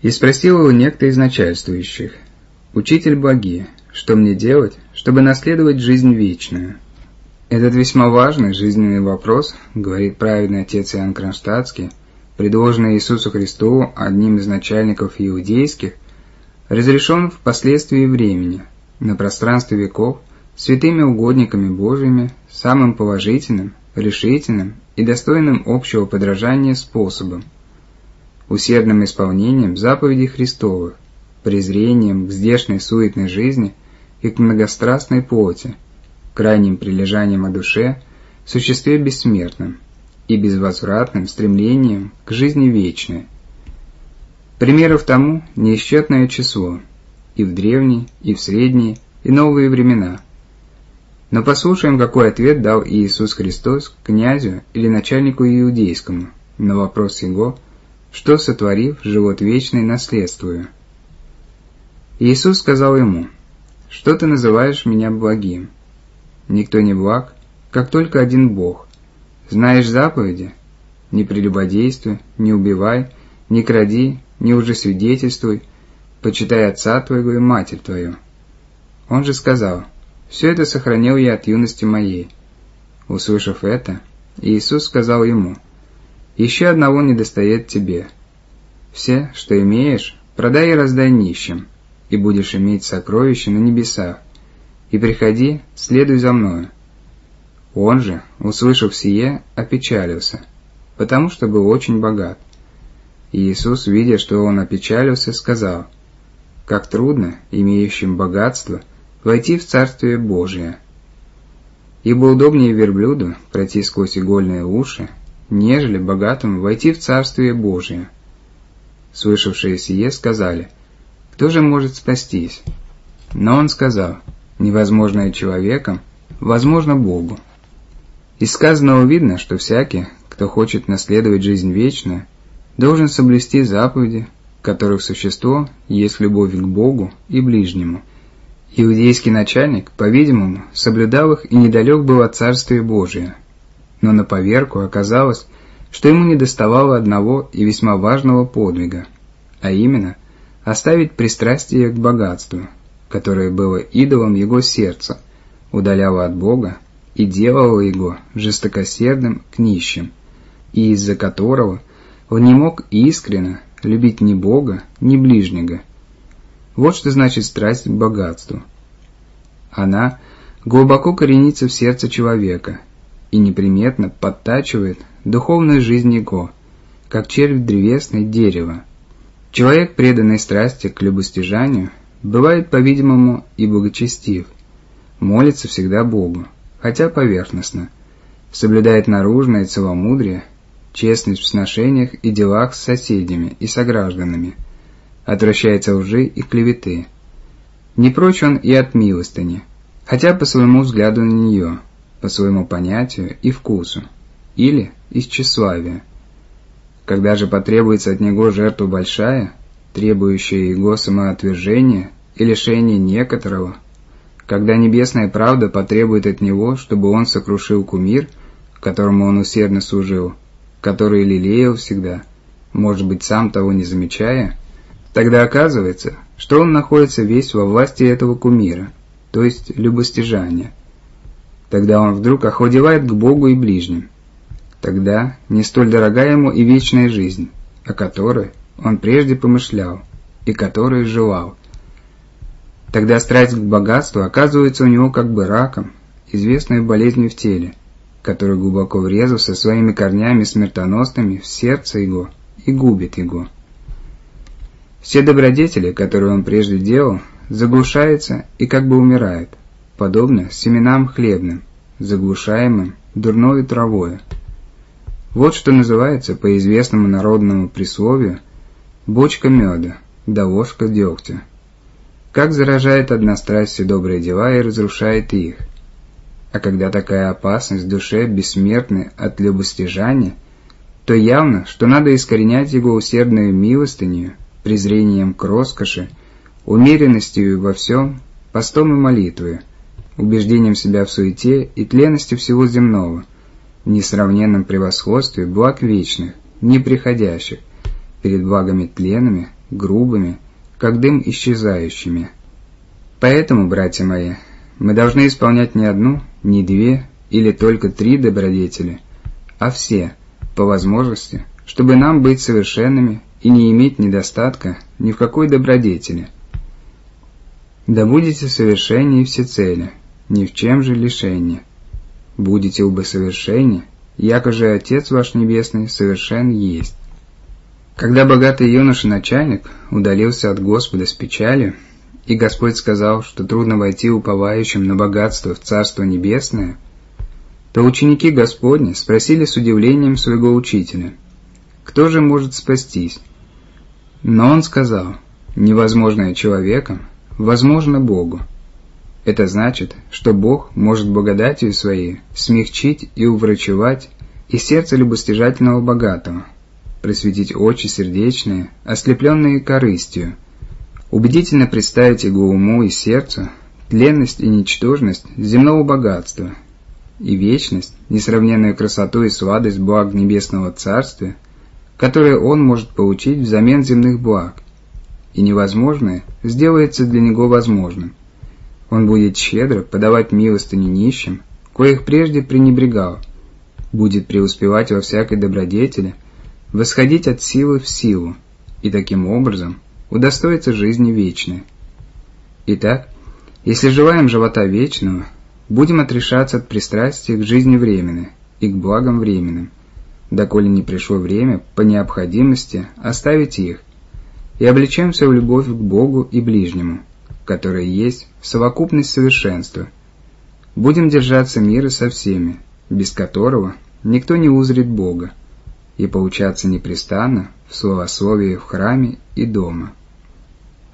И спросил его некто из начальствующих: «Учитель благи, что мне делать, чтобы наследовать жизнь вечную?» Этот весьма важный жизненный вопрос, говорит праведный отец Иоанн Кронштадтский, предложенный Иисусу Христу одним из начальников иудейских, разрешен впоследствии времени, на пространстве веков, святыми угодниками Божьими, самым положительным, решительным и достойным общего подражания способом, усердным исполнением заповедей Христовых, презрением к здешней суетной жизни и к многострастной плоти, крайним прилежанием о душе, существе бессмертном и безвозвратным стремлением к жизни вечной. Примеров тому неисчетное число, и в древние, и в средние, и новые времена. Но послушаем, какой ответ дал Иисус Христос князю или начальнику иудейскому на вопрос его, что, сотворив, живот вечный наследствую. Иисус сказал ему: «Что ты называешь меня благим? Никто не благ, как только один Бог. Знаешь заповеди? Не прелюбодействуй, не убивай, не кради, не лжесвидетельствуй, почитай отца твоего и матерь твою». Он же сказал: «Все это сохранил я от юности моей». Услышав это, Иисус сказал ему: «Еще одного недостает тебе. Все, что имеешь, продай и раздай нищим, и будешь иметь сокровища на небесах, и приходи, следуй за мною». Он же, услышав сие, опечалился, потому что был очень богат. И Иисус, видя, что он опечалился, сказал: «Как трудно имеющим богатство войти в Царствие Божие. Ибо удобнее верблюду пройти сквозь игольные уши, нежели богатому войти в Царствие Божие». Слышавшие сие сказали: «Кто же может спастись?» Но он сказал: «Невозможное человеком, возможно Богу». Из сказанного видно, что всякий, кто хочет наследовать жизнь вечную, должен соблюсти заповеди, которых существо есть любовь к Богу и ближнему. Иудейский начальник, по-видимому, соблюдал их и недалек был от Царствия Божия. Но на поверку оказалось, что ему недоставало одного и весьма важного подвига, а именно оставить пристрастие к богатству, которое было идолом его сердца, удаляло от Бога и делало его жестокосердным к нищим, и из-за которого он не мог искренно любить ни Бога, ни ближнего. Вот что значит страсть к богатству. Она глубоко коренится в сердце человека и неприметно подтачивает духовную жизнь его, как червь древесное дерево. Человек, преданный страсти к любостяжанию, бывает, по-видимому, и благочестив, молится всегда Богу, хотя поверхностно, соблюдает наружное целомудрие, честность в сношениях и делах с соседями и согражданами, отвращается лжи и клеветы. Не прочь он и от милостыни, хотя по своему взгляду на нее, по своему понятию и вкусу, или из тщеславия. Когда же потребуется от него жертва большая, требующая его самоотвержения и лишения некоторого, когда небесная правда потребует от него, чтобы он сокрушил кумир, которому он усердно служил, который лелеял всегда, может быть, сам того не замечая, тогда оказывается, что он находится весь во власти этого кумира, то есть любостяжания. Тогда он вдруг охладевает к Богу и ближним. Тогда не столь дорога ему и вечная жизнь, о которой он прежде помышлял и которой желал. Тогда страсть к богатству оказывается у него как бы раком, известной болезнью в теле, который глубоко врезался своими корнями смертоносными в сердце его и губит его. Все добродетели, которые он прежде делал, заглушаются и как бы умирают, подобно семенам хлебным, заглушаемым дурною травою. Вот что называется по известному народному присловию «бочка меда, да ложка дегтя». Как заражает одна страсть все добрые дела и разрушает их. А когда такая опасность в душе бессмертны от любостяжания, то явно, что надо искоренять его усердную милостынью, презрением к роскоши, умеренностью во всем, постом и молитвою, убеждением себя в суете и тленности всего земного, несравненном превосходстве благ вечных, неприходящих, перед благами тленными, грубыми, как дым исчезающими. Поэтому, братья мои, мы должны исполнять не одну, не две или только 3 добродетели, а все, по возможности, чтобы нам быть совершенными и не иметь недостатка ни в какой добродетели. Да будете совершеннее всецеле, ни в чем же лишении. Будете оба совершенни, яко же Отец ваш Небесный совершен есть». Когда богатый юноша-начальник удалился от Господа с печалью, и Господь сказал, что трудно войти уповающим на богатство в Царство Небесное, то ученики Господни спросили с удивлением своего учителя: «Кто же может спастись?» Но он сказал: «Невозможное человеком возможно Богу». Это значит, что Бог может благодатью Своей смягчить и уврачевать и сердце любостяжательного богатого, просветить очи сердечные, ослепленные корыстью, убедительно представить его уму и сердцу тленность и ничтожность земного богатства и вечность, несравненную красоту и сладость благ Небесного Царствия, которые он может получить взамен земных благ, и невозможное сделается для него возможным. Он будет щедро подавать милостыню нищим, коих прежде пренебрегал, будет преуспевать во всякой добродетели, восходить от силы в силу, и таким образом удостоится жизни вечной. Итак, если желаем живота вечного, будем отрешаться от пристрастия к жизни временной и к благам временным, доколе не пришло время по необходимости оставить их, и облечемся в любовь к Богу и ближнему, которая есть совокупность совершенства. Будем держаться мира со всеми, без которого никто не узрит Бога, и поучаться непрестанно в словословии в храме и дома.